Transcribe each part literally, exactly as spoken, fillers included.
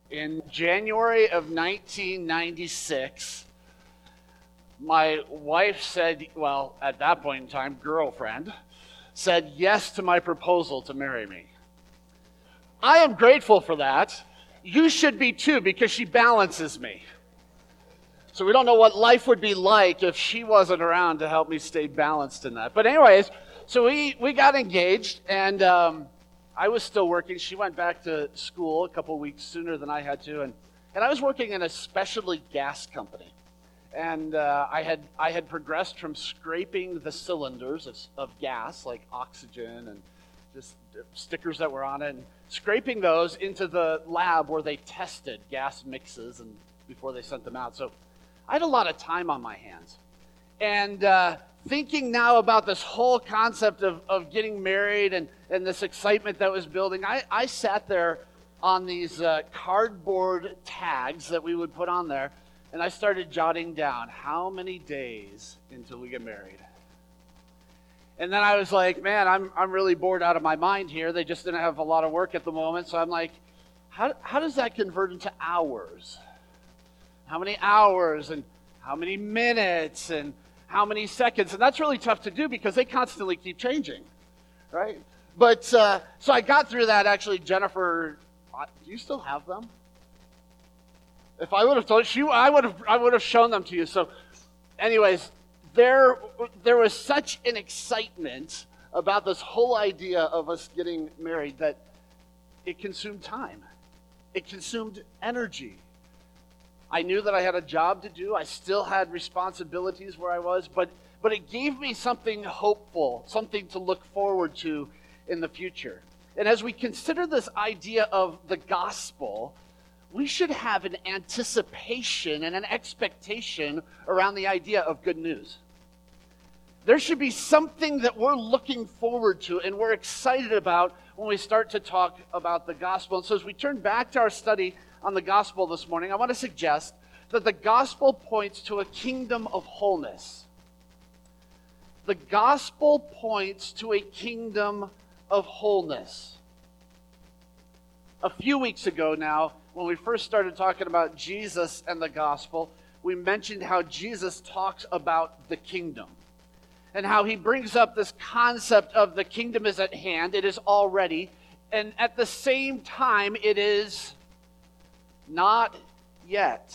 In January of nineteen ninety-six, my wife said, well, at that point in time, girlfriend, said yes to my proposal to marry me. I am grateful for that. You should be too, because she balances me. So we don't know what life would be like if she wasn't around to help me stay balanced in that. But anyways, so we, we got engaged, and um, I was still working. She went back to school a couple weeks sooner than I had to, and, and I was working in a specialty gas company. And uh, I had I had progressed from scraping the cylinders of, of gas, like oxygen and just stickers that were on it, and scraping those into the lab where they tested gas mixes and before they sent them out. So I had a lot of time on my hands. And uh, thinking now about this whole concept of, of getting married and, and this excitement that was building, I, I sat there on these uh, cardboard tags that we would put on there, and I started jotting down how many days until we get married. And then I was like, man, I'm I'm really bored out of my mind here. They just didn't have a lot of work at the moment. So I'm like, how how does that convert into hours? How many hours and how many minutes and how many seconds? And that's really tough to do because they constantly keep changing, right? But uh, so I got through that. Actually, Jennifer, do you still have them? If I would have told you, I would have I would have shown them to you. So, anyways, there there was such an excitement about this whole idea of us getting married that it consumed time. It consumed energy. I knew that I had a job to do. I still had responsibilities where I was, but but it gave me something hopeful, something to look forward to in the future. And as we consider this idea of the gospel, we should have an anticipation and an expectation around the idea of good news. There should be something that we're looking forward to and we're excited about when we start to talk about the gospel. And so as we turn back to our study on the gospel this morning, I want to suggest that the gospel points to a kingdom of wholeness. The gospel points to a kingdom of wholeness. A few weeks ago now, when we first started talking about Jesus and the gospel, we mentioned how Jesus talks about the kingdom and how he brings up this concept of the kingdom is at hand, it is already, and at the same time, it is not yet.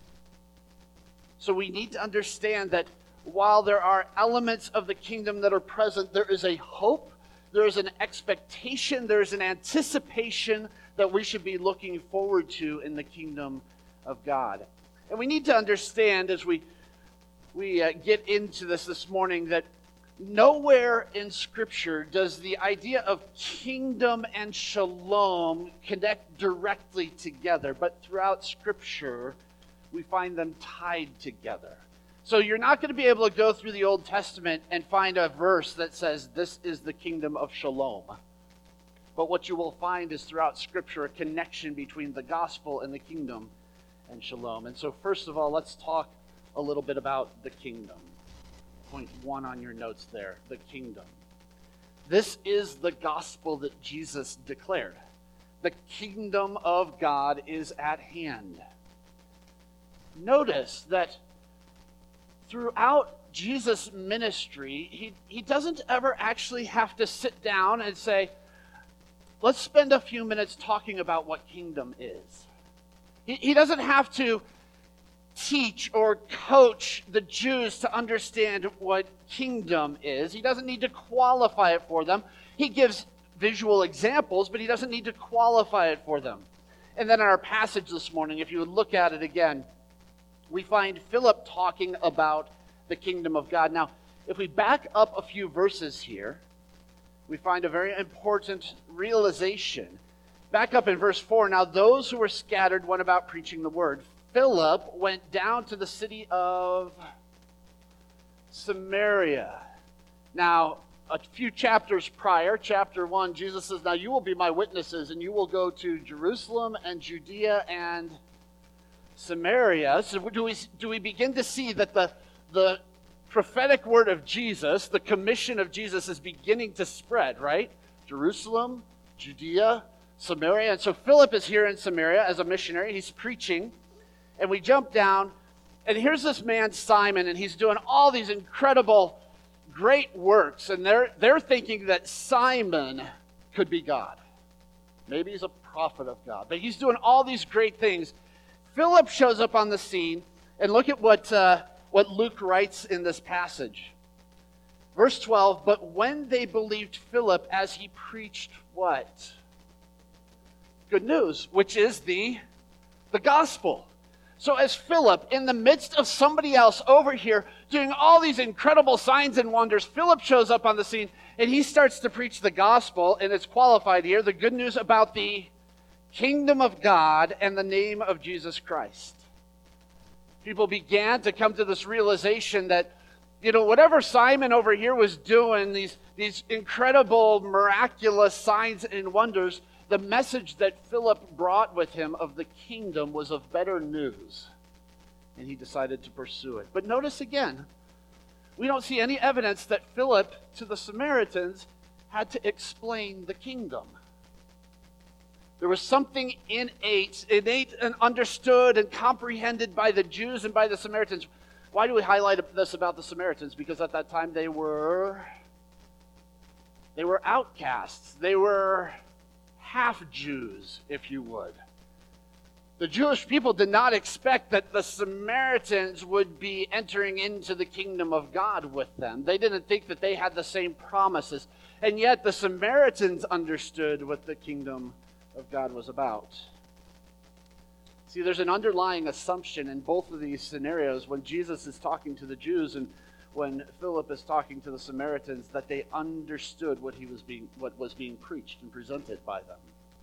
So we need to understand that while there are elements of the kingdom that are present, there is a hope, there is an expectation, there is an anticipation that we should be looking forward to in the kingdom of God. And we need to understand as we we uh, get into this this morning that nowhere in Scripture does the idea of kingdom and shalom connect directly together, but throughout Scripture we find them tied together. So you're not going to be able to go through the Old Testament and find a verse that says this is the kingdom of shalom. But what you will find is throughout Scripture a connection between the gospel and the kingdom and shalom. And so first of all, let's talk a little bit about the kingdom. Point one on your notes there, the kingdom. This is the gospel that Jesus declared. The kingdom of God is at hand. Notice that throughout Jesus' ministry, he, he doesn't ever actually have to sit down and say, let's spend a few minutes talking about what kingdom is. He, he doesn't have to teach or coach the Jews to understand what kingdom is. He doesn't need to qualify it for them. He gives visual examples, but he doesn't need to qualify it for them. And then in our passage this morning, if you would look at it again, we find Philip talking about the kingdom of God. Now, if we back up a few verses here, we find a very important realization. Back up in verse four. Now those who were scattered went about preaching the word. Philip went down to the city of Samaria. Now, a few chapters prior, chapter one, Jesus says, now you will be my witnesses, and you will go to Jerusalem and Judea and Samaria. So do we, do we begin to see that the, the prophetic word of Jesus, the commission of Jesus is beginning to spread, right? Jerusalem, Judea, Samaria. And so Philip is here in Samaria as a missionary. He's preaching. And we jump down, and here's this man, Simon, and he's doing all these incredible, great works. And they're, they're thinking that Simon could be God. Maybe he's a prophet of God. But he's doing all these great things. Philip shows up on the scene, and look at what, uh, what Luke writes in this passage. Verse twelve, but when they believed Philip as he preached what? Good news, which is the, the gospel. So as Philip, in the midst of somebody else over here doing all these incredible signs and wonders, Philip shows up on the scene and he starts to preach the gospel, and it's qualified here, the good news about the kingdom of God and the name of Jesus Christ. People began to come to this realization that, you know, whatever Simon over here was doing, these, these incredible, miraculous signs and wonders, the message that Philip brought with him of the kingdom was of better news, and he decided to pursue it. But notice again, we don't see any evidence that Philip, to the Samaritans, had to explain the kingdom. There was something innate, innate and understood and comprehended by the Jews and by the Samaritans. Why do we highlight this about the Samaritans? Because at that time they were, they were outcasts. They were half-Jews, if you would. The Jewish people did not expect that the Samaritans would be entering into the kingdom of God with them. They didn't think that they had the same promises. And yet the Samaritans understood what the kingdom of God was about. See, there's an underlying assumption in both of these scenarios when Jesus is talking to the Jews and when Philip is talking to the Samaritans, that they understood what he was being what was being preached and presented by them.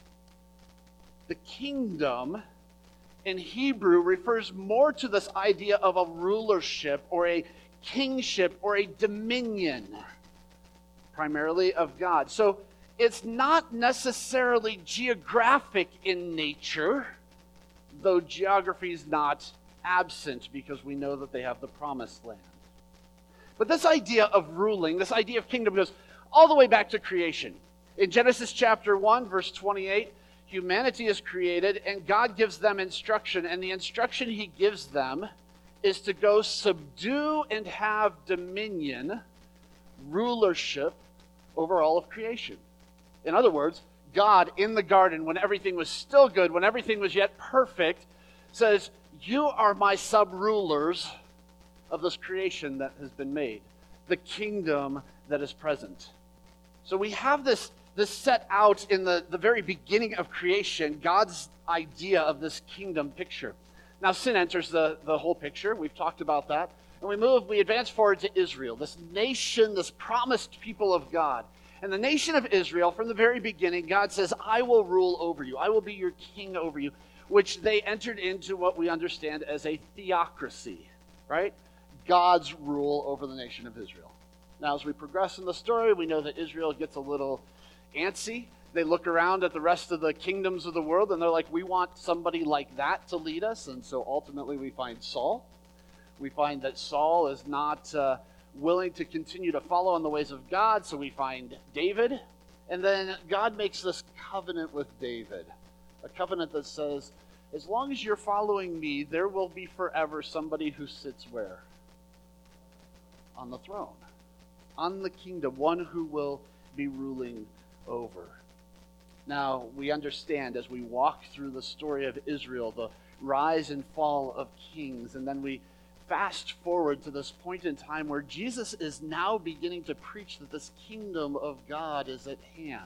The kingdom in Hebrew refers more to this idea of a rulership or a kingship or a dominion, primarily of God. So it's not necessarily geographic in nature, though geography is not absent because we know that they have the promised land. But this idea of ruling, this idea of kingdom goes all the way back to creation. In Genesis chapter one, verse twenty-eight, humanity is created and God gives them instruction. And the instruction he gives them is to go subdue and have dominion, rulership over all of creation. In other words, God in the garden, when everything was still good, when everything was yet perfect, says, you are my sub-rulers of this creation that has been made, the kingdom that is present. So we have this, this set out in the, the very beginning of creation, God's idea of this kingdom picture. Now sin enters the, the whole picture. We've talked about that. And we move, we advance forward to Israel, this nation, this promised people of God. And the nation of Israel, from the very beginning, God says, I will rule over you. I will be your king over you, which they entered into what we understand as a theocracy, right? God's rule over the nation of Israel. Now, as we progress in the story, we know that Israel gets a little antsy. They look around at the rest of the kingdoms of the world, and they're like, we want somebody like that to lead us. And so ultimately we find Saul. We find that Saul is not uh, willing to continue to follow in the ways of God, so we find David. And then God makes this covenant with David, a covenant that says, as long as you're following me, there will be forever somebody who sits where? On the throne, on the kingdom, one who will be ruling over. Now, we understand as we walk through the story of Israel, the rise and fall of kings, and then we fast forward to this point in time where Jesus is now beginning to preach that this kingdom of God is at hand.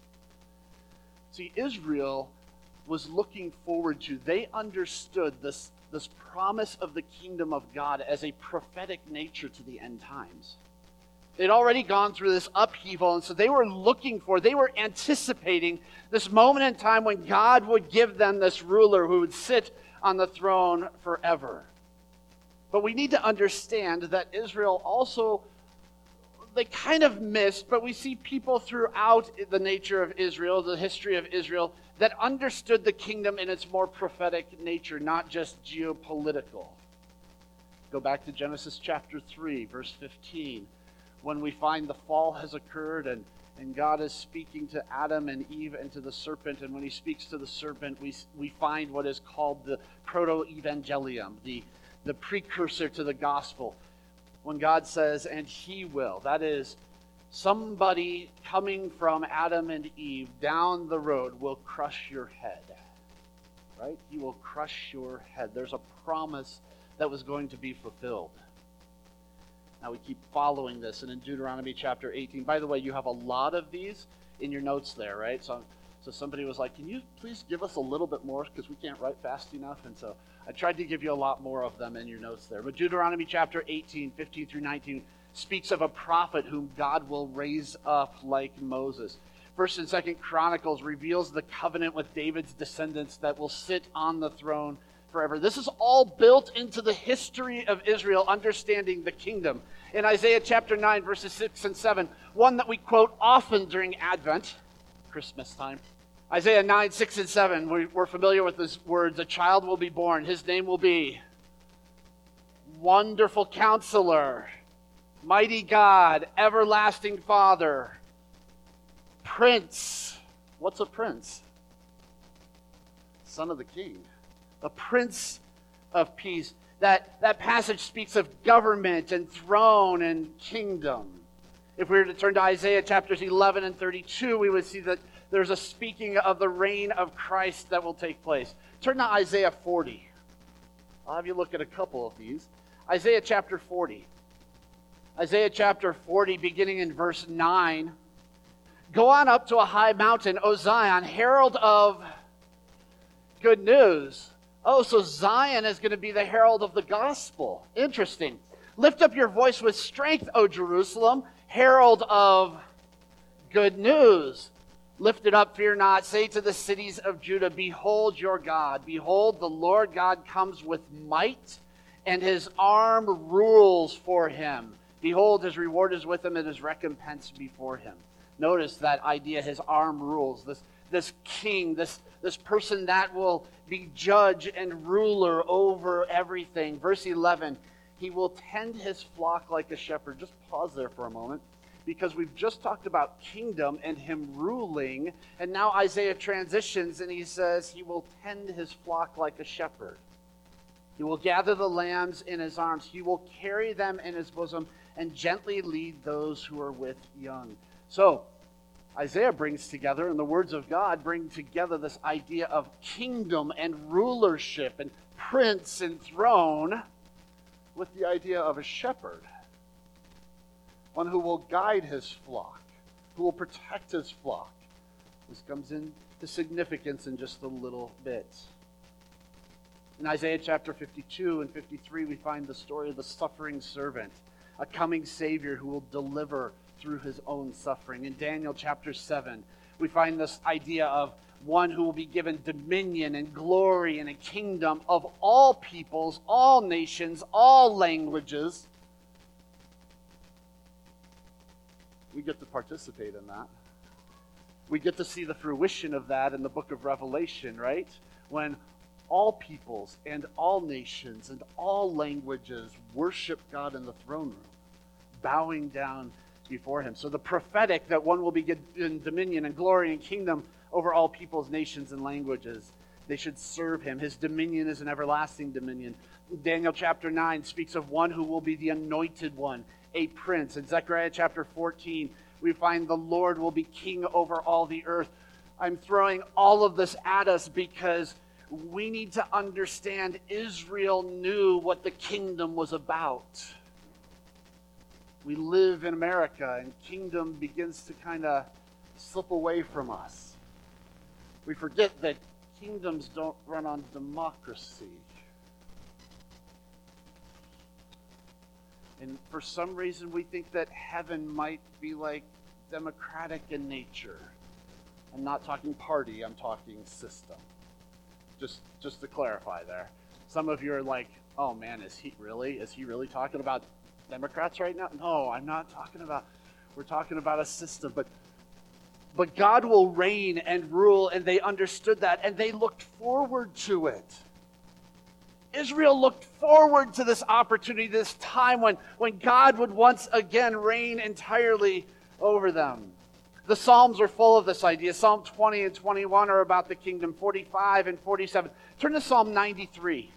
See, Israel was looking forward to, they understood this, this promise of the kingdom of God as a prophetic nature to the end times. They'd already gone through this upheaval, and so they were looking for, they were anticipating this moment in time when God would give them this ruler who would sit on the throne forever. But we need to understand that Israel also, they kind of missed, but we see people throughout the nature of Israel, the history of Israel, that understood the kingdom in its more prophetic nature, not just geopolitical. Go back to Genesis chapter three, verse fifteen, when we find the fall has occurred and, And God is speaking to Adam and Eve and to the serpent. And when he speaks to the serpent, we, we find what is called the proto-evangelium, the, the precursor to the gospel. When God says, and he will, that is, somebody coming from Adam and Eve down the road will crush your head. Right? He will crush your head. There's a promise that was going to be fulfilled. Now we keep following this, and in Deuteronomy chapter eighteen, by the way, you have a lot of these in your notes there, right? So, so somebody was like, can you please give us a little bit more, because we can't write fast enough? And so I tried to give you a lot more of them in your notes there. But Deuteronomy chapter eighteen, fifteen through nineteen, speaks of a prophet whom God will raise up like Moses. First and Second Chronicles reveals the covenant with David's descendants that will sit on the throne forever. This is all built into the history of Israel, understanding the kingdom. In Isaiah chapter nine, verses six and seven, one that we quote often during Advent, Christmas time. Isaiah nine, six and seven, we're familiar with these words. A child will be born. His name will be Wonderful Counselor, Mighty God, Everlasting Father, Prince. What's a prince? Son of the king. A Prince of Peace. That, that passage speaks of government and throne and kingdom. If we were to turn to Isaiah chapters eleven and thirty-two, we would see that there's a speaking of the reign of Christ that will take place. Turn to Isaiah forty. I'll have you look at a couple of these. Isaiah chapter forty. Isaiah chapter forty, beginning in verse nine. Go on up to a high mountain, O Zion, herald of good news. Oh, so Zion is going to be the herald of the gospel. Interesting. Lift up your voice with strength, O Jerusalem, herald of good news. Lift it up, fear not. Say to the cities of Judah, behold your God. Behold, the Lord God comes with might, and his arm rules for him. Behold, his reward is with him, and his recompense before him. Notice that idea, his arm rules. This, this king, this, this person that will be judge and ruler over everything. Verse eleven, he will tend his flock like a shepherd. Just pause there for a moment, because we've just talked about kingdom and him ruling, and now Isaiah transitions and he says he will tend his flock like a shepherd. He will gather the lambs in his arms. He will carry them in his bosom and gently lead those who are with young. So, Isaiah brings together, and the words of God bring together this idea of kingdom and rulership and prince and throne with the idea of a shepherd. One who will guide his flock, who will protect his flock. This comes into significance in just a little bit. In Isaiah chapter fifty-two and fifty-three, we find the story of the suffering servant, a coming Savior who will deliver through his own suffering. In Daniel chapter seven, we find this idea of one who will be given dominion and glory and a kingdom of all peoples, all nations, all languages. We get to participate in that. We get to see the fruition of that in the book of Revelation, right? When all peoples and all nations and all languages worship God in the throne room, bowing down before him. So the prophetic that one will be given dominion and glory and kingdom over all peoples, nations, and languages. They should serve him. His dominion is an everlasting dominion. Daniel chapter nine speaks of one who will be the anointed one, a prince. In Zechariah chapter fourteen, we find the Lord will be king over all the earth. I'm throwing all of this at us because we need to understand Israel knew what the kingdom was about. We live in America, and kingdom begins to kind of slip away from us. We forget that kingdoms don't run on democracy. And for some reason, we think that heaven might be like democratic in nature. I'm not talking party, I'm talking system. Just, just to clarify there. Some of you are like, oh man, is he really? Is he really talking about Democrats right now? No, I'm not talking about, we're talking about a system. But but God will reign and rule, and they understood that, and they looked forward to it. Israel looked forward to this opportunity, this time when, when God would once again reign entirely over them. The Psalms are full of this idea. Psalm twenty and twenty-one are about the kingdom. forty-five and forty-seven. Turn to Psalm ninety-three.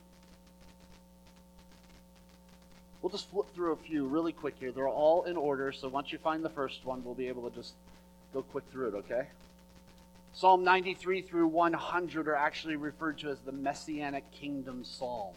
We'll just flip through a few really quick here. They're all in order, so once you find the first one, we'll be able to just go quick through it, okay? Psalm ninety-three through one hundred are actually referred to as the Messianic Kingdom Psalms.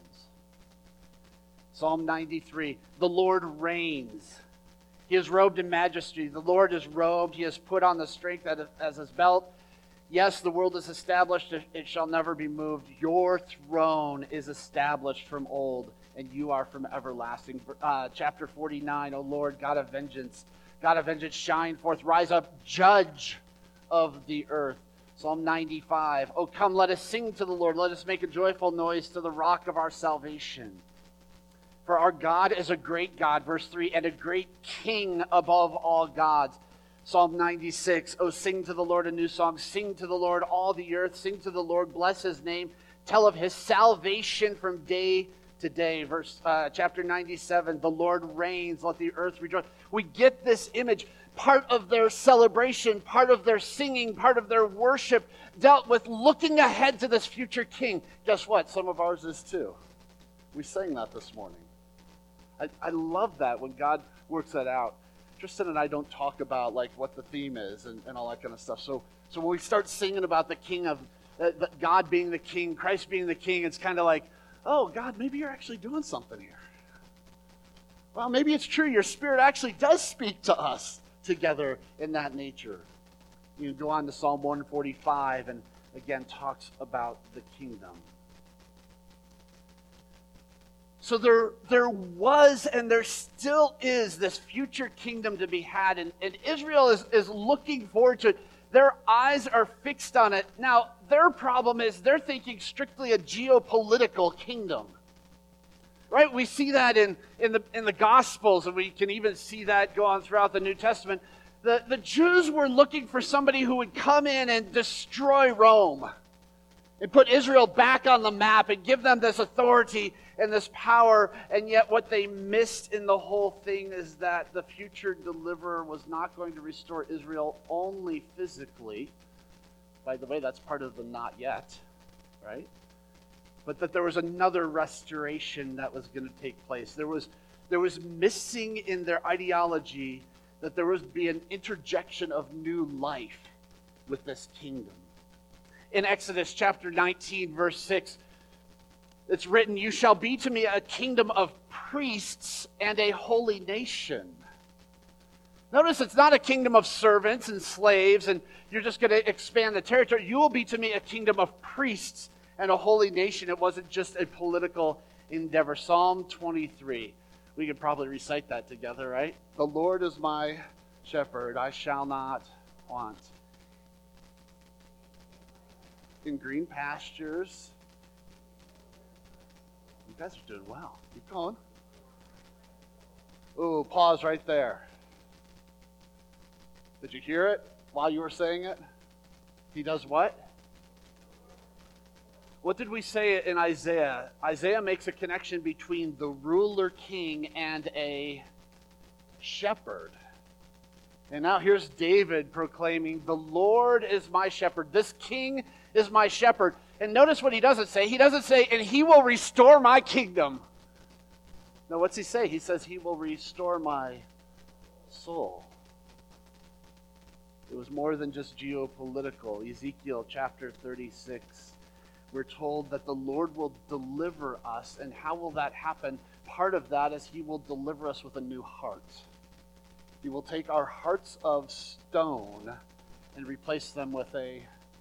Psalm ninety-three, the Lord reigns. He is robed in majesty. The Lord is robed. He has put on the strength as his belt. Yes, the world is established. It shall never be moved. Your throne is established from old, and you are from everlasting. Uh, chapter forty-nine, O Lord, God of vengeance. God of vengeance, shine forth. Rise up, judge of the earth. Psalm ninety-five, O come, let us sing to the Lord. Let us make a joyful noise to the rock of our salvation. For our God is a great God, verse three, and a great King above all gods. Psalm ninety-six, O sing to the Lord a new song. Sing to the Lord all the earth. Sing to the Lord, bless his name. Tell of his salvation from day to day. Verse uh, chapter ninety-seven, the Lord reigns, let the earth rejoice. We get this image. Part of their celebration, part of their singing, part of their worship dealt with looking ahead to this future king. Guess what? Some of ours is too. We sang that this morning. I, I love that when God works that out. Tristan and I don't talk about like what the theme is and, and all that kind of stuff. So, so when we start singing about the king of uh, the, God being the king, Christ being the king, it's kind of like, oh God, maybe you're actually doing something here. Well, maybe it's true. Your spirit actually does speak to us together in that nature. You go on to Psalm one forty-five and again talks about the kingdom. So there, there was and there still is this future kingdom to be had, and, and Israel is, is looking forward to it. Their eyes are fixed on it. Now, their problem is they're thinking strictly a geopolitical kingdom. Right? We see that in, in, the, in the Gospels, and we can even see that go on throughout the New Testament. The, the Jews were looking for somebody who would come in and destroy Rome and put Israel back on the map and give them this authority and this power, and yet what they missed in the whole thing is that the future deliverer was not going to restore Israel only physically. By the way, that's part of the not yet, right? But that there was another restoration that was going to take place. There was, there was missing in their ideology that there would be an interjection of new life with this kingdom. In Exodus chapter nineteen, verse six, it's written, you shall be to me a kingdom of priests and a holy nation. Notice it's not a kingdom of servants and slaves and you're just going to expand the territory. You will be to me a kingdom of priests and a holy nation. It wasn't just a political endeavor. Psalm twenty-three. We could probably recite that together, right? The Lord is my shepherd, I shall not want. In green pastures. You guys are doing well. Keep going. Ooh, pause right there. Did you hear it while you were saying it? He does what? What did we say in Isaiah? Isaiah makes a connection between the ruler king and a shepherd. And now here's David proclaiming, the Lord is my shepherd. This king is my shepherd. And notice what he doesn't say. He doesn't say, and he will restore my kingdom. No, what's he say? He says, he will restore my soul. It was more than just geopolitical. Ezekiel chapter thirty-six. We're told that the Lord will deliver us. And how will that happen? Part of that is he will deliver us with a new heart. He will take our hearts of stone and replace them with a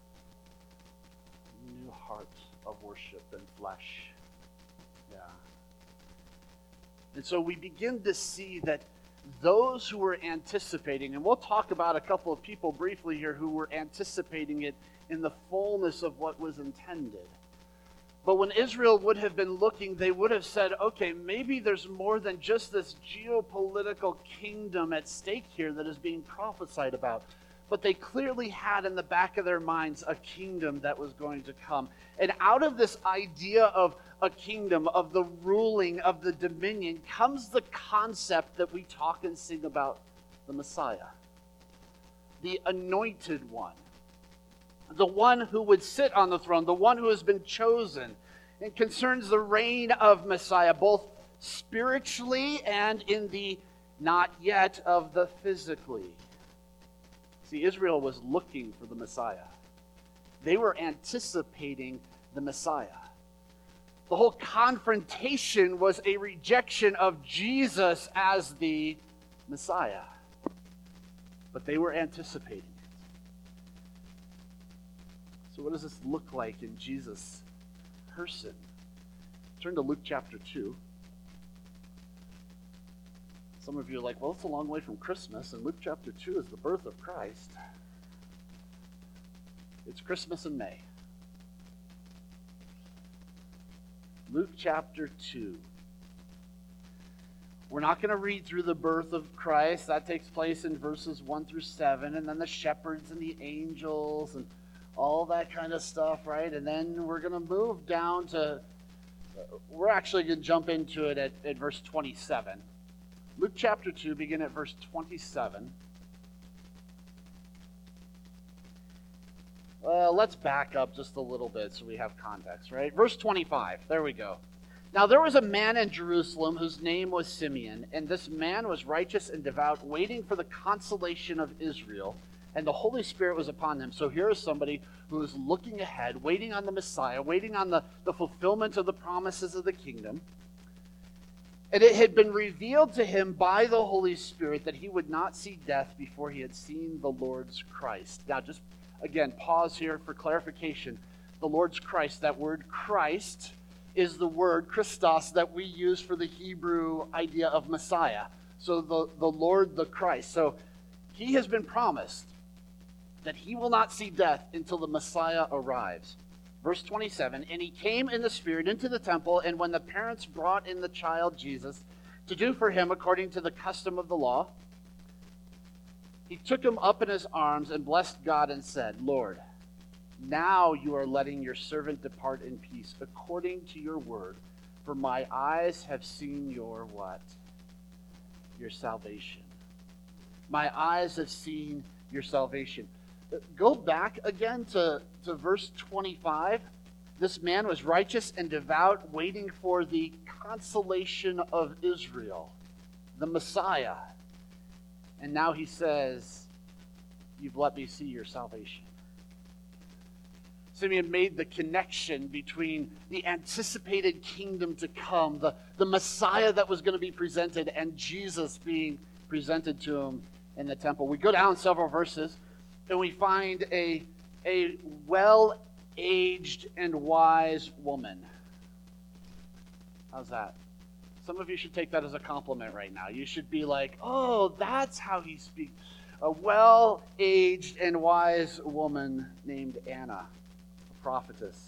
new heart of worship and flesh. Yeah. And so we begin to see that those who were anticipating, and we'll talk about a couple of people briefly here who were anticipating it in the fullness of what was intended. But when Israel would have been looking, they would have said, okay, maybe there's more than just this geopolitical kingdom at stake here that is being prophesied about. But they clearly had in the back of their minds a kingdom that was going to come. And out of this idea of a kingdom, of the ruling, of the dominion, comes the concept that we talk and sing about the Messiah. the anointed one, the one who would sit on the throne, the one who has been chosen. It concerns the reign of Messiah, both spiritually and in the not yet of the physically. See, Israel was looking for the Messiah. They were anticipating the Messiah. The whole confrontation was a rejection of Jesus as the Messiah. But they were anticipating it. So what does this look like in Jesus' person? Turn to Luke chapter two. Some of you are like, well, it's a long way from Christmas, and Luke chapter two is the birth of Christ. It's Christmas in May. Luke chapter two. We're not going to read through the birth of Christ. That takes place in verses one through seven, and then the shepherds and the angels and all that kind of stuff, right? And then we're going to move down to, we're actually going to jump into it at, at verse twenty-seven. Luke chapter two, begin at verse twenty-seven. Well, let's back up just a little bit so we have context, right? Verse twenty-five, there we go. Now there was a man in Jerusalem whose name was Simeon, and this man was righteous and devout, waiting for the consolation of Israel, and the Holy Spirit was upon him. So here is somebody who is looking ahead, waiting on the Messiah, waiting on the, the fulfillment of the promises of the kingdom. And it had been revealed to him by the Holy Spirit that he would not see death before he had seen the Lord's Christ. Now just, again, pause here for clarification. The Lord's Christ, that word Christ is the word Christos that we use for the Hebrew idea of Messiah. So the, the Lord, the Christ. So he has been promised that he will not see death until the Messiah arrives. Verse twenty-seven, and he came in the Spirit into the temple, and when the parents brought in the child Jesus to do for him according to the custom of the law, he took him up in his arms and blessed God and said, Lord, now you are letting your servant depart in peace according to your word, for my eyes have seen your what? Your salvation. My eyes have seen your salvation. Go back again to, to verse twenty-five. This man was righteous and devout, waiting for the consolation of Israel, the Messiah. And now he says, you've let me see your salvation. Simeon made the connection between the anticipated kingdom to come, the, the Messiah that was going to be presented, and Jesus being presented to him in the temple. We go down several verses, and we find a, a well-aged and wise woman. How's that? Some of you should take that as a compliment right now. You should be like, oh, that's how he speaks. A well-aged and wise woman named Anna, a prophetess.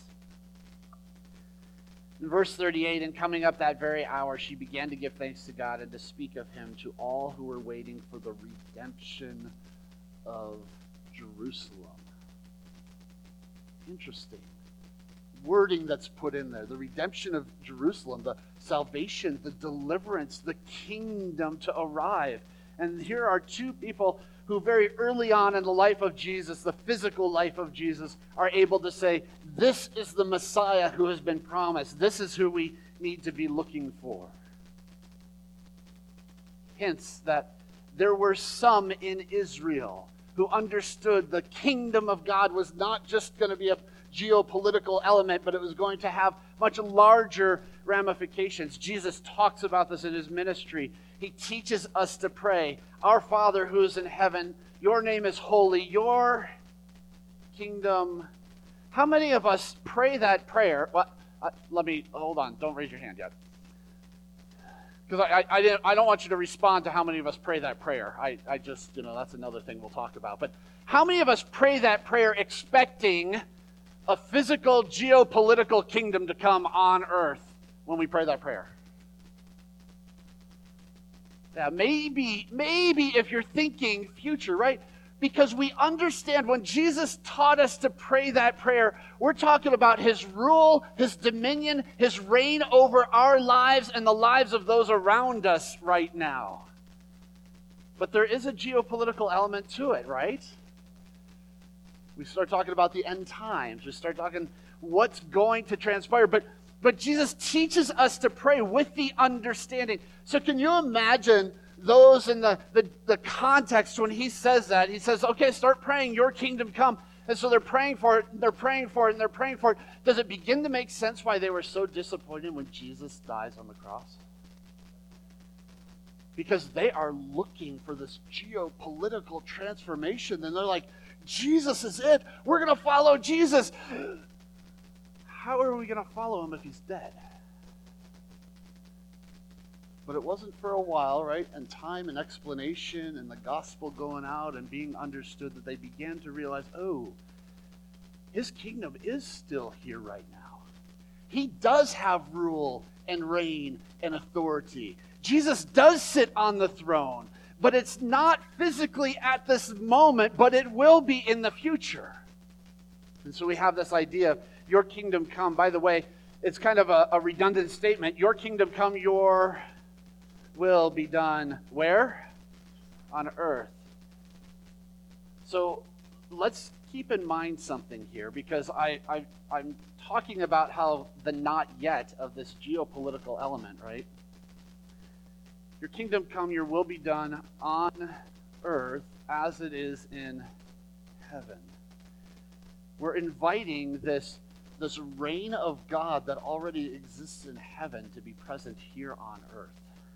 In verse thirty-eight, and coming up that very hour, she began to give thanks to God and to speak of him to all who were waiting for the redemption of Jerusalem. Interesting wording that's put in there. The redemption of Jerusalem, the salvation, the deliverance, the kingdom to arrive. And here are two people who very early on in the life of Jesus, the physical life of Jesus, are able to say, this is the Messiah who has been promised. This is who we need to be looking for. Hints that there were some in Israel who understood the kingdom of God was not just going to be a geopolitical element, but it was going to have much larger ramifications. Jesus talks about this in his ministry. He teaches us to pray, our Father who is in heaven, your name is holy, your kingdom. How many of us pray that prayer? Well, uh, let me, hold on, don't raise your hand yet. Because I, I, I, didn't, I don't want you to respond to how many of us pray that prayer. I, I just, you know, that's another thing we'll talk about. But how many of us pray that prayer expecting a physical geopolitical kingdom to come on earth when we pray that prayer? Yeah, maybe, maybe if you're thinking future, right? Because we understand when Jesus taught us to pray that prayer, we're talking about his rule, his dominion, his reign over our lives and the lives of those around us right now. But there is a geopolitical element to it, right? We start talking about the end times. We start talking what's going to transpire. But but Jesus teaches us to pray with the understanding. So can you imagine those in the, the, the context when he says that? He says, okay, start praying, your kingdom come. And so they're praying for it, and they're praying for it, and they're praying for it. Does it begin to make sense why they were so disappointed when Jesus dies on the cross? Because they are looking for this geopolitical transformation, and they're like, Jesus is it. We're going to follow Jesus. How are we going to follow him if he's dead? But it wasn't for a while, right? And time and explanation and the gospel going out and being understood that they began to realize, oh, his kingdom is still here right now. He does have rule and reign and authority. Jesus does sit on the throne, but it's not physically at this moment, but it will be in the future. And so we have this idea of your kingdom come. By the way, it's kind of a, a redundant statement. Your kingdom come, your will be done where? On earth. So let's keep in mind something here, because I, I, I'm talking about how the not yet of this geopolitical element, right? Your kingdom come, your will be done on earth as it is in heaven. We're inviting this, this reign of God that already exists in heaven to be present here on earth.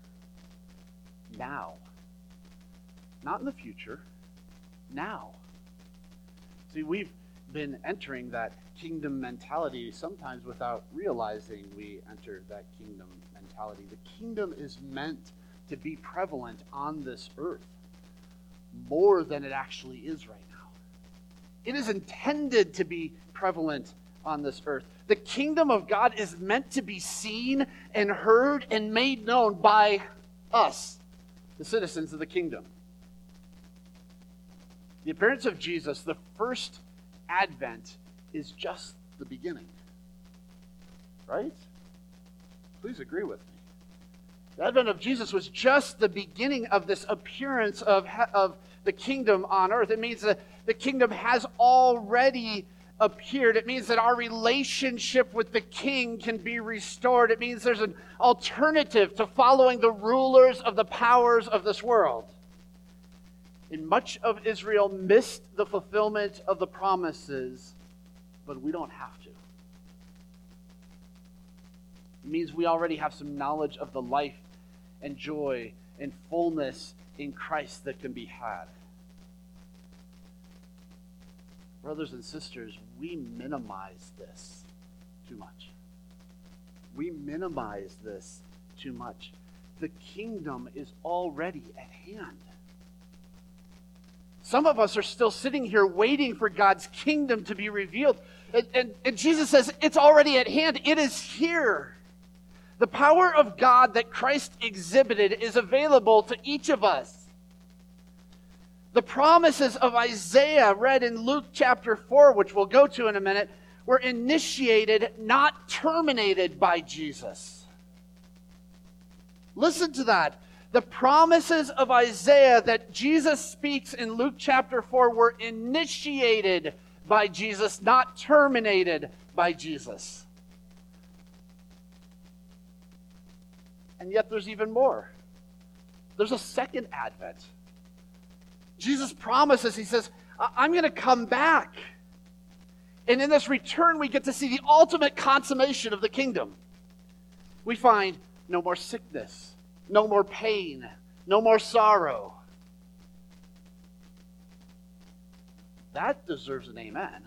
Now. Not in the future. Now. See, we've been entering that kingdom mentality sometimes without realizing we entered that kingdom mentality. The kingdom is meant to be prevalent on this earth more than it actually is right now. It is intended to be prevalent on this earth. The kingdom of God is meant to be seen and heard and made known by us, the citizens of the kingdom. The appearance of Jesus, the first advent, is just the beginning. Right? Please agree with me. The advent of Jesus was just the beginning of this appearance of, of the kingdom on earth. It means that the kingdom has already appeared. It means that our relationship with the King can be restored. It means there's an alternative to following the rulers of the powers of this world. And much of Israel missed the fulfillment of the promises, but we don't have to. It means we already have some knowledge of the life and joy and fullness in Christ that can be had. Brothers and sisters, we minimize this too much. We minimize this too much. The kingdom is already at hand. Some of us are still sitting here waiting for God's kingdom to be revealed. And, and, and Jesus says, it's already at hand. It is here. The power of God that Christ exhibited is available to each of us. The promises of Isaiah, read in Luke chapter four, which we'll go to in a minute, were initiated, not terminated by Jesus. Listen to that. The promises of Isaiah that Jesus speaks in Luke chapter four were initiated by Jesus, not terminated by Jesus. And yet there's even more. There's a second advent. Jesus promises, he says, I'm going to come back. And in this return, we get to see the ultimate consummation of the kingdom. We find no more sickness, no more pain, no more sorrow. That deserves an amen.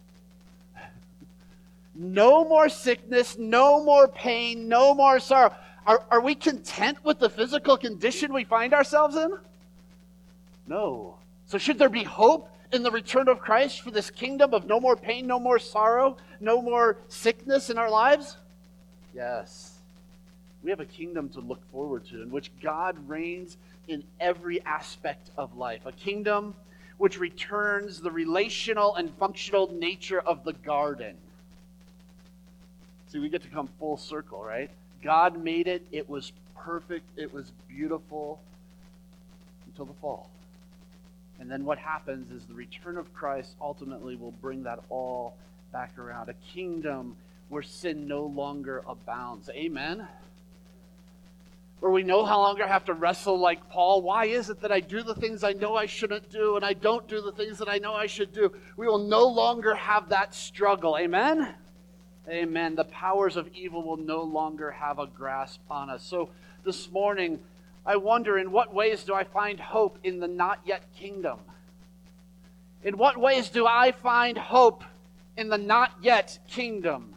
No more sickness, no more pain, no more sorrow. Are, are we content with the physical condition we find ourselves in? No. So should there be hope in the return of Christ for this kingdom of no more pain, no more sorrow, no more sickness in our lives? Yes. We have a kingdom to look forward to in which God reigns in every aspect of life. A kingdom which returns the relational and functional nature of the garden. See, we get to come full circle, right? God made it. It was perfect. It was beautiful until the fall. And then what happens is the return of Christ ultimately will bring that all back around. A kingdom where sin no longer abounds. Amen? Where we no longer have to wrestle like Paul. Why is it that I do the things I know I shouldn't do and I don't do the things that I know I should do? We will no longer have that struggle. Amen? Amen. The powers of evil will no longer have a grasp on us. So this morning, I wonder, in what ways do I find hope in the not yet kingdom? In what ways do I find hope in the not yet kingdom?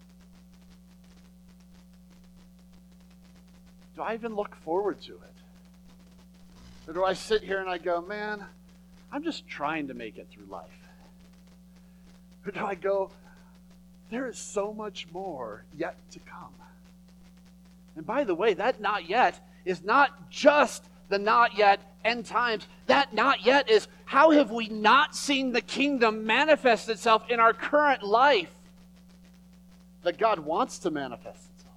Do I even look forward to it? Or do I sit here and I go, man, I'm just trying to make it through life? Or do I go, there is so much more yet to come? And by the way, that not yet is not just the not yet end times. That not yet is, how have we not seen the kingdom manifest itself in our current life that God wants to manifest itself?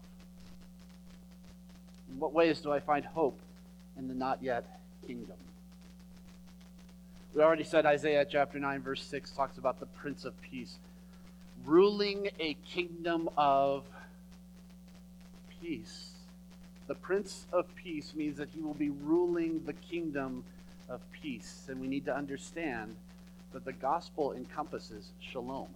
In what ways do I find hope in the not yet kingdom? We already said Isaiah chapter nine verse six talks about the Prince of Peace ruling a kingdom of peace. The Prince of Peace means that he will be ruling the kingdom of peace. And we need to understand that the gospel encompasses shalom.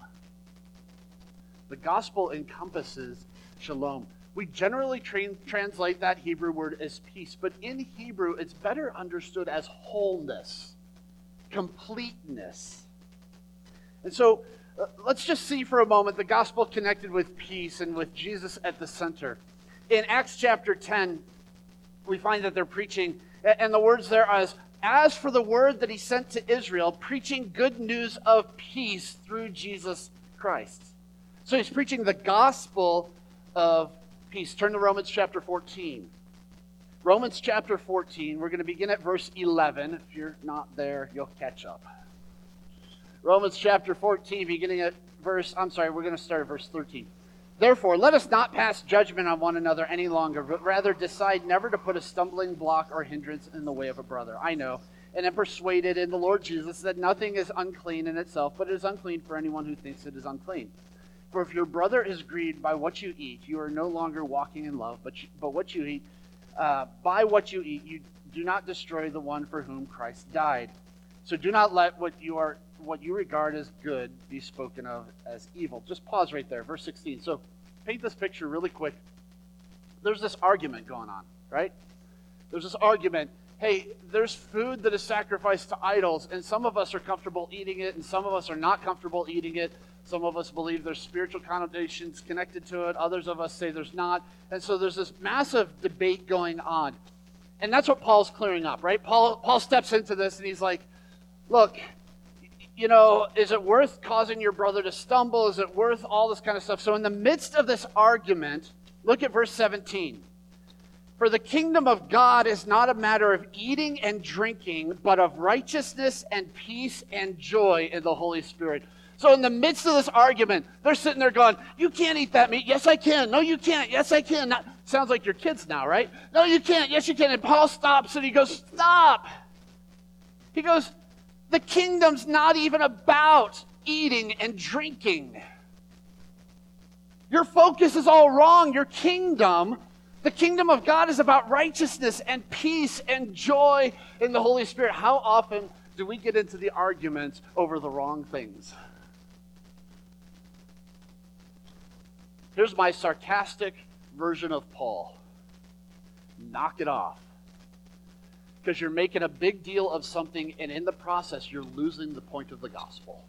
The gospel encompasses shalom. We generally tra- translate that Hebrew word as peace, but in Hebrew it's better understood as wholeness, completeness. And so uh, let's just see for a moment the gospel connected with peace and with Jesus at the center. In Acts chapter ten, we find that they're preaching, and the words there are, as, as for the word that he sent to Israel, preaching good news of peace through Jesus Christ. So he's preaching the gospel of peace. Turn to Romans chapter fourteen. Romans chapter fourteen, we're going to begin at verse eleven. If you're not there, you'll catch up. Romans chapter fourteen, beginning at verse, I'm sorry, we're going to start at verse thirteen. Therefore, let us not pass judgment on one another any longer, but rather decide never to put a stumbling block or hindrance in the way of a brother. I know, and am persuaded in the Lord Jesus that nothing is unclean in itself, but it is unclean for anyone who thinks it is unclean. For if your brother is grieved by what you eat, you are no longer walking in love, but you, but what you eat, uh, by what you eat, you do not destroy the one for whom Christ died. So do not let what you are what you regard as good be spoken of as evil. Just pause right there, verse sixteen. So paint this picture really quick. There's this argument going on, right? There's this argument. Hey, there's food that is sacrificed to idols, and some of us are comfortable eating it, and some of us are not comfortable eating it. Some of us believe there's spiritual connotations connected to it. Others of us say there's not. And so there's this massive debate going on. And that's what Paul's clearing up, right? Paul, Paul steps into this, and he's like, look, you know, is it worth causing your brother to stumble? Is it worth all this kind of stuff? So in the midst of this argument, look at verse seventeen. For the kingdom of God is not a matter of eating and drinking, but of righteousness and peace and joy in the Holy Spirit. So in the midst of this argument, they're sitting there going, you can't eat that meat. Yes, I can. No, you can't. Yes, I can. Not, sounds like your kids now, right? No, you can't. Yes, you can. And Paul stops and he goes, stop. He goes, the kingdom's not even about eating and drinking. Your focus is all wrong. Your kingdom, the kingdom of God, is about righteousness and peace and joy in the Holy Spirit. How often do we get into the arguments over the wrong things? Here's my sarcastic version of Paul. Knock it off. Because you're making a big deal of something, and in the process, you're losing the point of the gospel.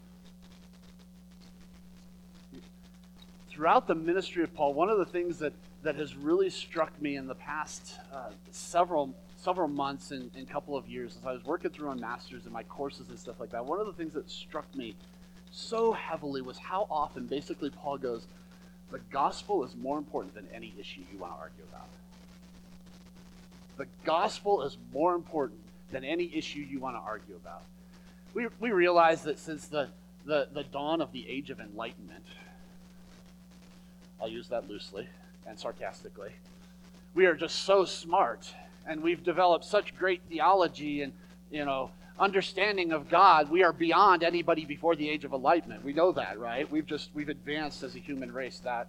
Throughout the ministry of Paul, one of the things that, that has really struck me in the past uh, several several months and a couple of years, as I was working through on masters and my courses and stuff like that, one of the things that struck me so heavily was how often basically Paul goes, the gospel is more important than any issue you want to argue about. The gospel is more important than any issue you want to argue about. We we realize that since the, the, the dawn of the age of enlightenment, I'll use that loosely and sarcastically, we are just so smart, and we've developed such great theology and, you know, understanding of God, we are beyond anybody before the age of enlightenment. We know that, right? We've just, we've advanced as a human race that.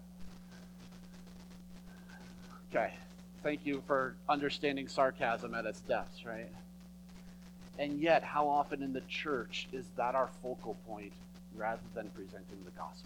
Okay. Thank you for understanding sarcasm at its depths, right? And yet, how often in the church is that our focal point rather than presenting the gospel?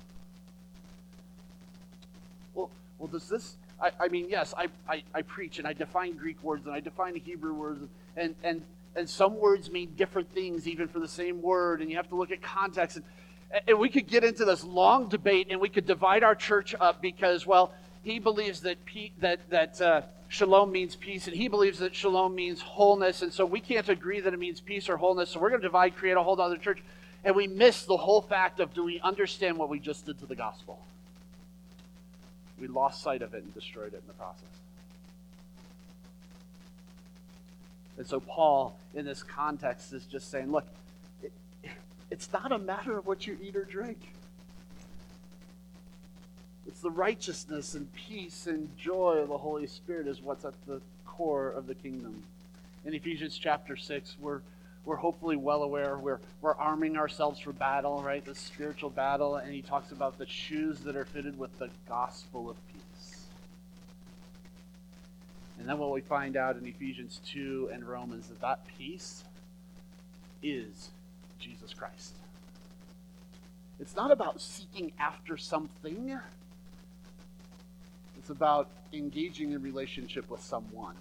Well, well, does this, I, I mean, yes, I, I, I preach and I define Greek words and I define Hebrew words, and, and, and some words mean different things even for the same word, and you have to look at context. And, and we could get into this long debate and we could divide our church up because, well, he believes that pe- that that uh, shalom means peace, and he believes that shalom means wholeness, and so we can't agree that it means peace or wholeness, so we're going to divide, create a whole other church, and we miss the whole fact of, do we understand what we just did to the gospel? We lost sight of it and destroyed it in the process. And so Paul, in this context, is just saying, look, it, it's not a matter of what you eat or drink. It's the righteousness and peace and joy of the Holy Spirit is what's at the core of the kingdom. In Ephesians chapter six, we're we're hopefully well aware, we're we're arming ourselves for battle, right? The spiritual battle, and he talks about the shoes that are fitted with the gospel of peace. And then what we find out in Ephesians two and Romans, that that peace is Jesus Christ. It's not about seeking after something. It's about engaging in relationship with someone.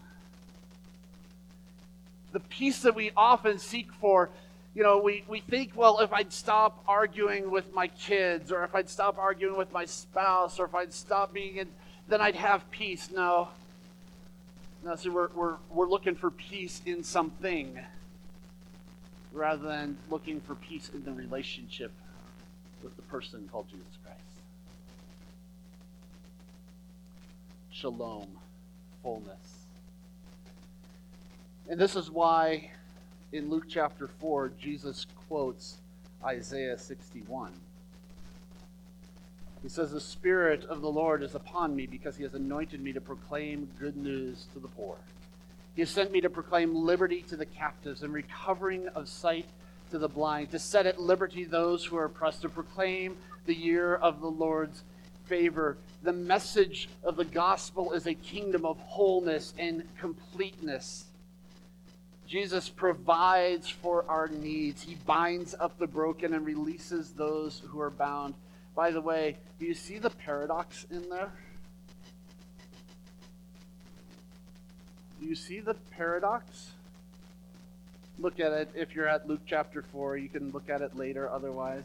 The peace that we often seek for, you know, we, we think, well, if I'd stop arguing with my kids, or if I'd stop arguing with my spouse, or if I'd stop being in, then I'd have peace. No. No, see, we're, we're, we're looking for peace in something rather than looking for peace in the relationship with the person called Jesus Christ. Shalom, fullness. And this is why in Luke chapter four, Jesus quotes Isaiah sixty-one. He says, "The Spirit of the Lord is upon me because he has anointed me to proclaim good news to the poor. He has sent me to proclaim liberty to the captives and recovering of sight to the blind, to set at liberty those who are oppressed, to proclaim the year of the Lord's favor." The message of the gospel is a kingdom of wholeness and completeness. Jesus provides for our needs. He binds up the broken and releases those who are bound. By the way, do you see the paradox in there? Do you see the paradox? Look at it. If you're at Luke chapter four, you can look at it later otherwise.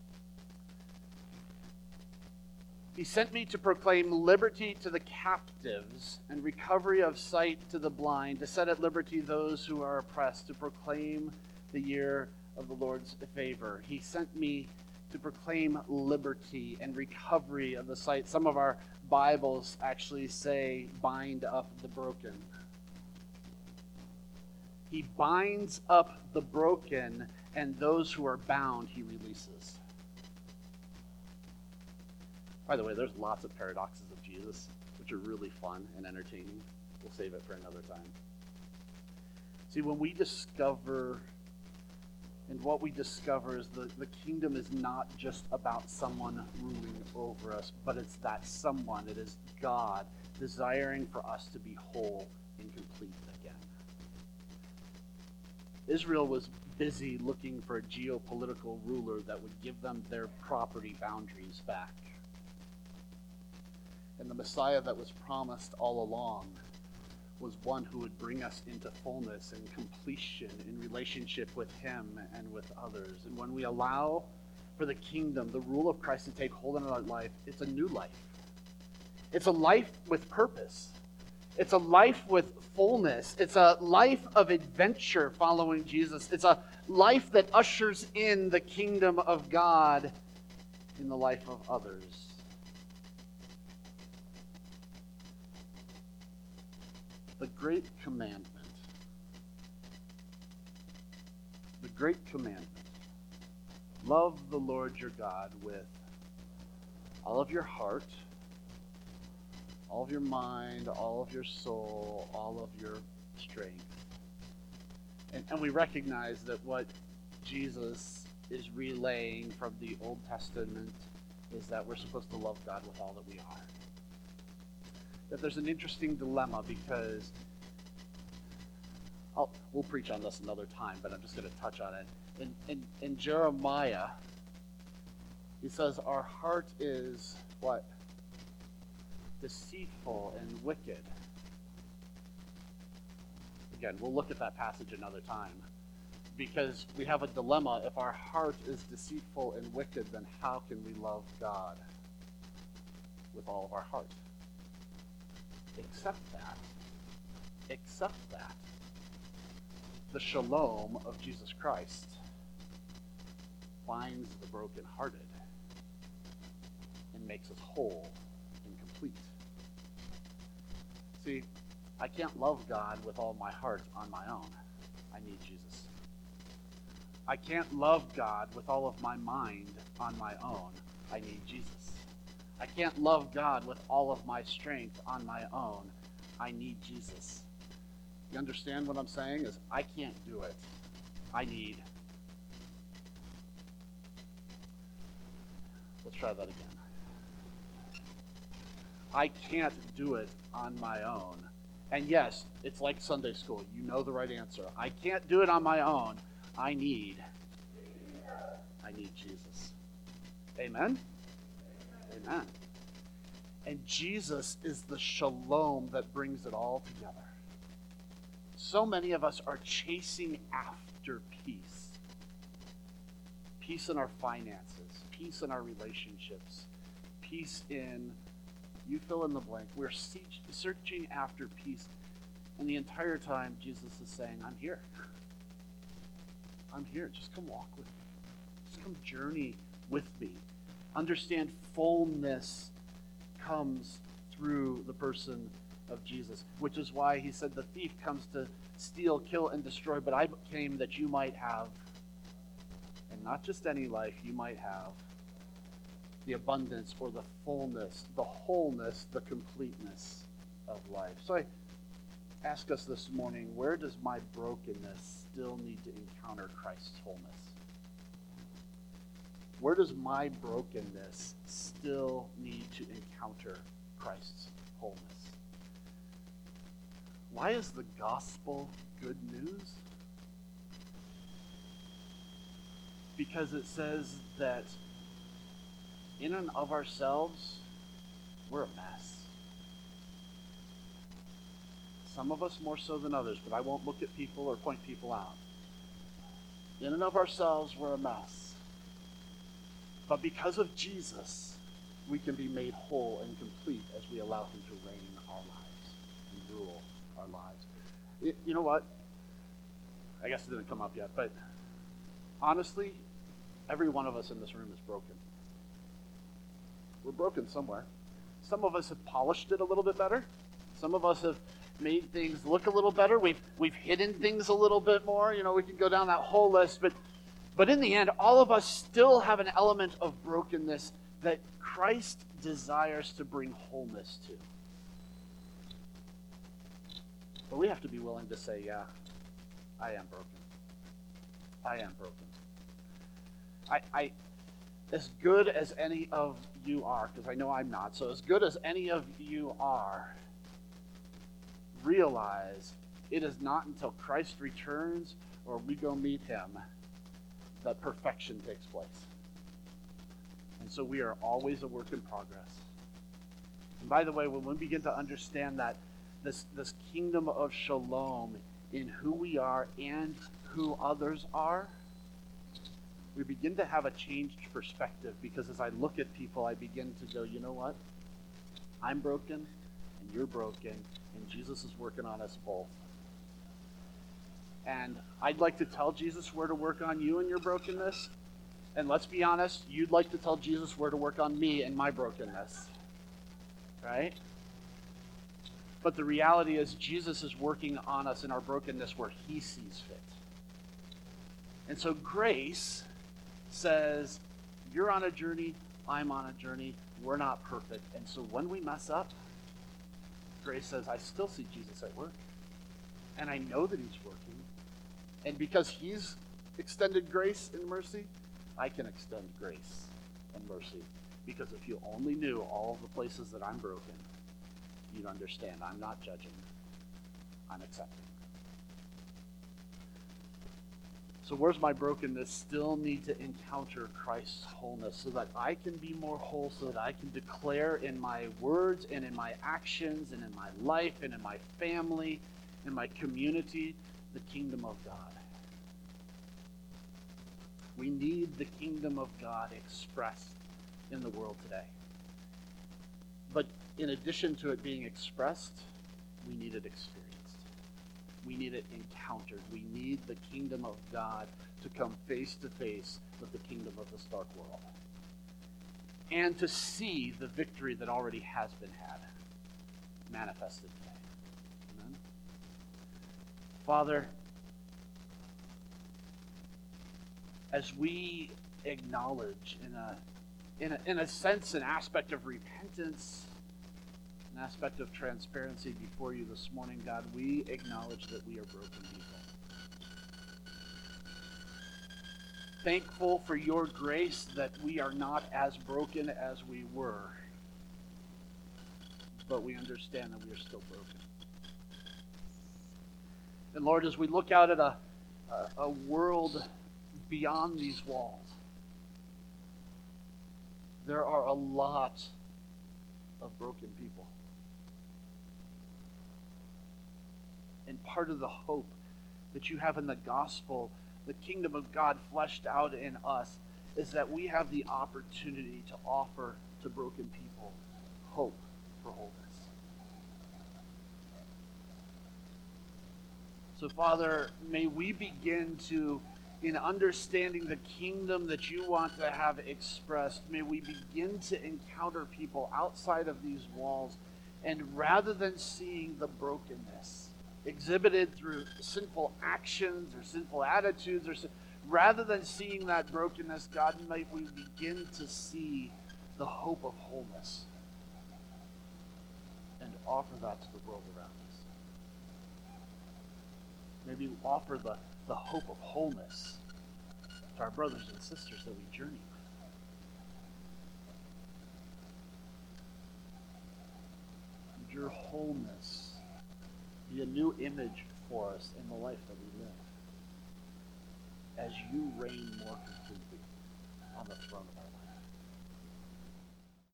He sent me to proclaim liberty to the captives and recovery of sight to the blind, to set at liberty those who are oppressed, to proclaim the year of the Lord's favor. He sent me to proclaim liberty and recovery of the sight. Some of our Bibles actually say, bind up the broken. He binds up the broken, and those who are bound, he releases. By the way, there's lots of paradoxes of Jesus, which are really fun and entertaining. We'll save it for another time. See, when we discover, and what we discover is the, the kingdom is not just about someone ruling over us, but it's that someone, it is God, desiring for us to be whole and complete again. Israel was busy looking for a geopolitical ruler that would give them their property boundaries back. And the Messiah that was promised all along was one who would bring us into fullness and completion in relationship with him and with others. And when we allow for the kingdom, the rule of Christ to take hold in our life, it's a new life. It's a life with purpose. It's a life with fullness. It's a life of adventure following Jesus. It's a life that ushers in the kingdom of God in the life of others. The great commandment. The great commandment. Love the Lord your God with all of your heart, all of your mind, all of your soul, all of your strength. And, and we recognize that what Jesus is relaying from the Old Testament is that we're supposed to love God with all that we are. That there's an interesting dilemma because I'll, we'll preach on this another time, but I'm just going to touch on it. In, in, in Jeremiah, he says, our heart is what? Deceitful and wicked. Again, we'll look at that passage another time. Because we have a dilemma. If our heart is deceitful and wicked, then how can we love God with all of our heart? Except that, except that, the shalom of Jesus Christ finds the brokenhearted and makes us whole and complete. See, I can't love God with all my heart on my own. I need Jesus. I can't love God with all of my mind on my own. I need Jesus. I can't love God with all of my strength on my own. I need Jesus. You understand what I'm saying? Is I can't do it. I need. Let's try that again. I can't do it on my own. And yes, it's like Sunday school. You know the right answer. I can't do it on my own. I need, I need Jesus. Amen? Amen. And Jesus is the shalom that brings it all together. So many of us are chasing after peace. Peace in our finances, peace in our relationships, peace in, you fill in the blank. We're searching after peace. And the entire time, Jesus is saying, I'm here. I'm here. Just come walk with me. Just come journey with me. Understand fullness comes through the person of Jesus, which is why he said the thief comes to steal, kill, and destroy, but I came that you might have, and not just any life, you might have the abundance or the fullness, the wholeness, the completeness of life. So I ask us this morning, where does my brokenness still need to encounter Christ's wholeness? Where does my brokenness still need to encounter Christ's wholeness? Why is the gospel good news? Because it says that in and of ourselves, we're a mess. Some of us more so than others, but I won't look at people or point people out. In and of ourselves, we're a mess. But because of Jesus, we can be made whole and complete as we allow him to reign our lives and rule our lives. It, you know what? I guess it didn't come up yet, but honestly, every one of us in this room is broken. We're broken somewhere. Some of us have polished it a little bit better. Some of us have made things look a little better. We've we've hidden things a little bit more. You know, we can go down that whole list, but but in the end, all of us still have an element of brokenness that Christ desires to bring wholeness to. But we have to be willing to say, yeah, I am broken. I am broken. I, I as good as any of you are, because I know I'm not, so as good as any of you are, realize it is not until Christ returns or we go meet him that perfection takes place. And so we are always a work in progress. And by the way, when we begin to understand that this, this kingdom of shalom in who we are and who others are, we begin to have a changed perspective, because as I look at people, I begin to go, you know what? I'm broken, and you're broken, and Jesus is working on us both. And I'd like to tell Jesus where to work on you and your brokenness. And let's be honest, you'd like to tell Jesus where to work on me and my brokenness. Right? But the reality is Jesus is working on us in our brokenness where he sees fit. And so grace says, you're on a journey, I'm on a journey, we're not perfect. And so when we mess up, grace says, I still see Jesus at work. And I know that he's working. And because he's extended grace and mercy, I can extend grace and mercy. Because if you only knew all the places that I'm broken, you'd understand I'm not judging, I'm accepting. So where's my brokenness still need to encounter Christ's wholeness so that I can be more whole, so that I can declare in my words and in my actions and in my life and in my family, in my community, the kingdom of God. We need the kingdom of God expressed in the world today. But in addition to it being expressed, we need it experienced. We need it encountered. We need the kingdom of God to come face to face with the kingdom of this dark world. And to see the victory that already has been had manifested today. Amen? Father, as we acknowledge in a, in a, in a sense, an aspect of repentance, an aspect of transparency before you this morning, God, we acknowledge that we are broken people. Thankful for your grace that we are not as broken as we were, but we understand that we are still broken. And Lord, as we look out at a, a, a world beyond these walls, there are a lot of broken people. And part of the hope that you have in the gospel, the kingdom of God fleshed out in us, is that we have the opportunity to offer to broken people hope for wholeness. So, Father, may we begin to, in understanding the kingdom that you want to have expressed, may we begin to encounter people outside of these walls, and rather than seeing the brokenness exhibited through sinful actions or sinful attitudes, or rather than seeing that brokenness, God, may we begin to see the hope of wholeness and offer that to the world around us. Maybe offer the, the hope of wholeness to our brothers and sisters that we journey with. And your wholeness be a new image for us in the life that we live, as you reign more completely on the throne of our lives.